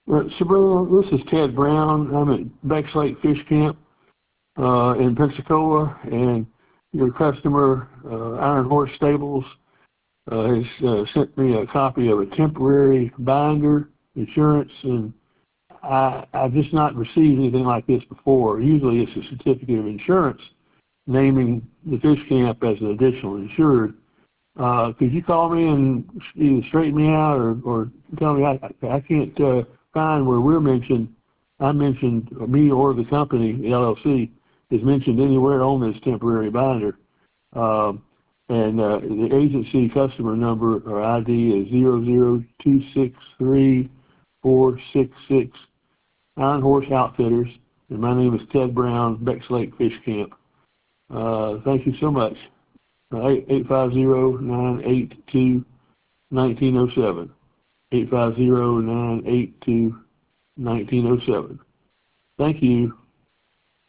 Sabrina, this is Ted Brown. I'm at Bex Lake Fish Camp in Pensacola, and your customer, Iron Horse Stables, has sent me a copy of a temporary binder insurance, and I've just not received anything like this before. Usually it's a certificate of insurance naming the fish camp as an additional insured. Could you call me and either straighten me out or tell me I can't find where we're mentioned, me or the company, the LLC, is mentioned anywhere on this temporary binder. And the agency customer number or ID is 00263-466 Iron Horse Outfitters, and my name is Ted Brown, Bex Lake Fish Camp. Thank you so much. 850-982-1907. 850-982-1907. Thank you.